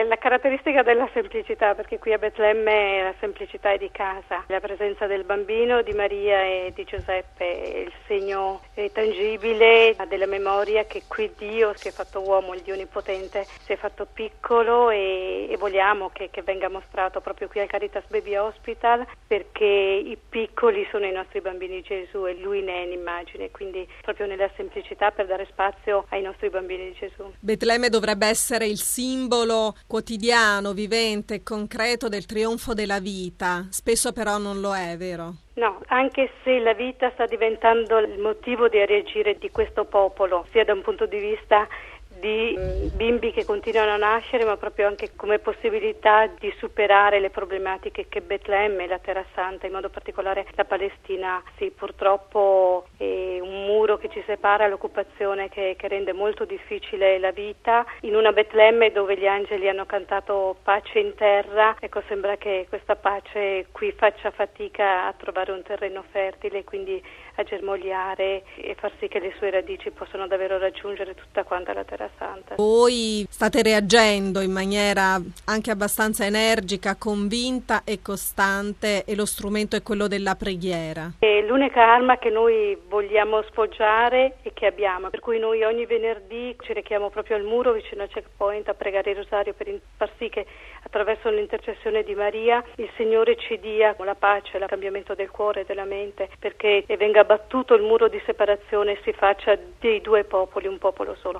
La caratteristica della semplicità, perché qui a Betlemme la semplicità è di casa, la presenza del bambino, di Maria e di Giuseppe è il segno tangibile della memoria che qui Dio si è fatto uomo, il Dio Onnipotente, si è fatto piccolo e vogliamo che venga mostrato proprio qui al Caritas Baby Hospital, perché i piccoli sono i nostri bambini Gesù e Lui ne è l'immagine, quindi proprio nella semplicità per dare spazio ai nostri bambini di Gesù. Betlemme dovrebbe essere il simbolo quotidiano, vivente e concreto del trionfo della vita, spesso però non lo è, vero? No, anche se la vita sta diventando il motivo di reagire di questo popolo, sia da un punto di vista di bimbi che continuano a nascere, ma proprio anche come possibilità di superare le problematiche che Betlemme, la Terra Santa, in modo particolare la Palestina, sì, purtroppo è un muro che ci separa, l'occupazione che rende molto difficile la vita. In una Betlemme dove gli angeli hanno cantato pace in terra, ecco, sembra che questa pace qui faccia fatica a trovare un terreno fertile, quindi a germogliare e far sì che le sue radici possano davvero raggiungere tutta quanta la Terra Santa. Voi state reagendo in maniera anche abbastanza energica, convinta e costante, e lo strumento è quello della preghiera. È l'unica arma che noi vogliamo sfoggiare e che abbiamo, per cui noi ogni venerdì ci rechiamo proprio al muro vicino al checkpoint a pregare il rosario per far sì che attraverso l'intercessione di Maria il Signore ci dia la pace, il cambiamento del cuore e della mente, perché venga abbattuto il muro di separazione e si faccia dei due popoli un popolo solo.